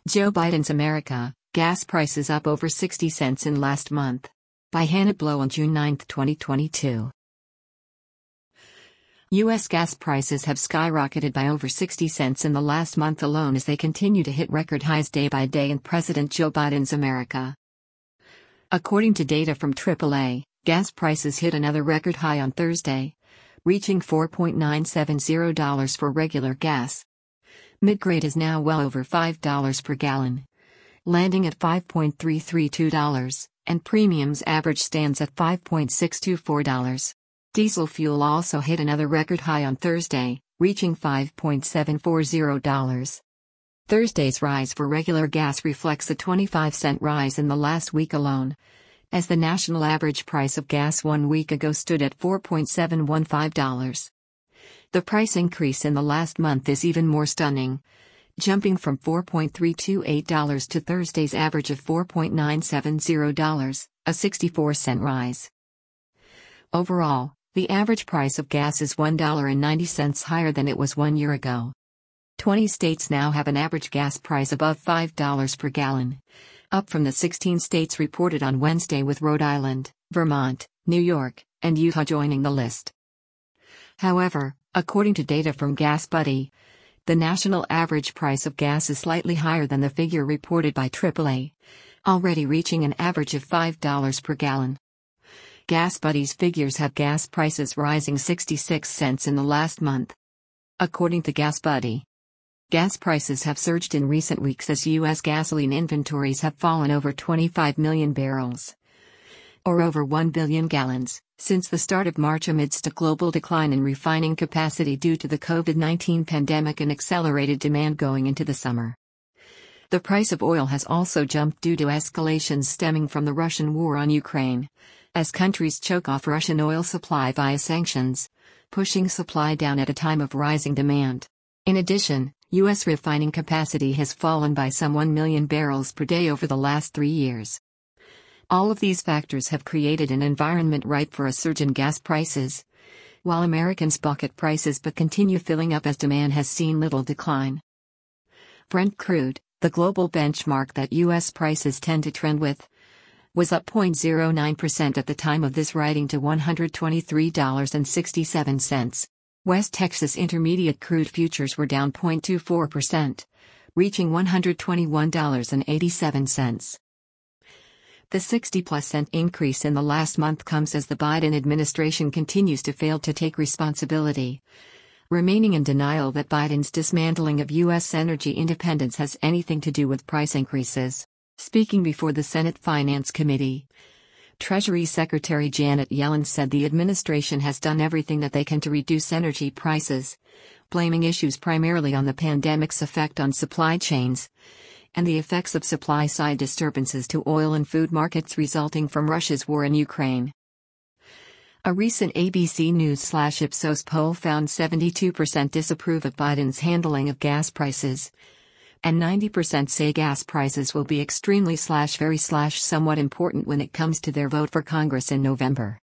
Joe Biden's America, gas prices up over 60 cents in last month. By Hannah Blow on June 9, 2022. U.S. gas prices have skyrocketed by over 60 cents in the last month alone as they continue to hit record highs day by day in President Joe Biden's America. According to data from AAA, gas prices hit another record high on Thursday, reaching $4.970 for regular gas. Mid-grade is now well over $5 per gallon, landing at $5.332, and premium's average stands at $5.624. Diesel fuel also hit another record high on Thursday, reaching $5.740. Thursday's rise for regular gas reflects a 25-cent rise in the last week alone, as the national average price of gas 1 week ago stood at $4.715. The price increase in the last month is even more stunning, jumping from $4.328 to Thursday's average of $4.970, a 64-cent rise. Overall, the average price of gas is $1.90 higher than it was 1 year ago. 20 states now have an average gas price above $5 per gallon, up from the 16 states reported on Wednesday, with Rhode Island, Vermont, New York, and Utah joining the list. However, according to data from GasBuddy, the national average price of gas is slightly higher than the figure reported by AAA, already reaching an average of $5 per gallon. GasBuddy's figures have gas prices rising 66 cents in the last month. According to GasBuddy, gas prices have surged in recent weeks as U.S. gasoline inventories have fallen over 25 million barrels, or over 1 billion gallons, since the start of March amidst a global decline in refining capacity due to the COVID-19 pandemic and accelerated demand going into the summer. The price of oil has also jumped due to escalations stemming from the Russian war on Ukraine, as countries choke off Russian oil supply via sanctions, pushing supply down at a time of rising demand. In addition, U.S. refining capacity has fallen by some 1 million barrels per day over the last 3 years. All of these factors have created an environment ripe for a surge in gas prices, while Americans balk at prices but continue filling up as demand has seen little decline. Brent crude, the global benchmark that U.S. prices tend to trend with, was up 0.09% at the time of this writing to $123.67. West Texas Intermediate crude futures were down 0.24%, reaching $121.87. The 60+ cent increase in the last month comes as the Biden administration continues to fail to take responsibility, remaining in denial that Biden's dismantling of U.S. energy independence has anything to do with price increases. Speaking before the Senate Finance Committee, Treasury Secretary Janet Yellen said the administration has done everything that they can to reduce energy prices, blaming issues primarily on the pandemic's effect on supply chains and the effects of supply-side disturbances to oil and food markets resulting from Russia's war in Ukraine. A recent ABC News/Ipsos poll found 72% disapprove of Biden's handling of gas prices, and 90% say gas prices will be extremely/very/somewhat important when it comes to their vote for Congress in November.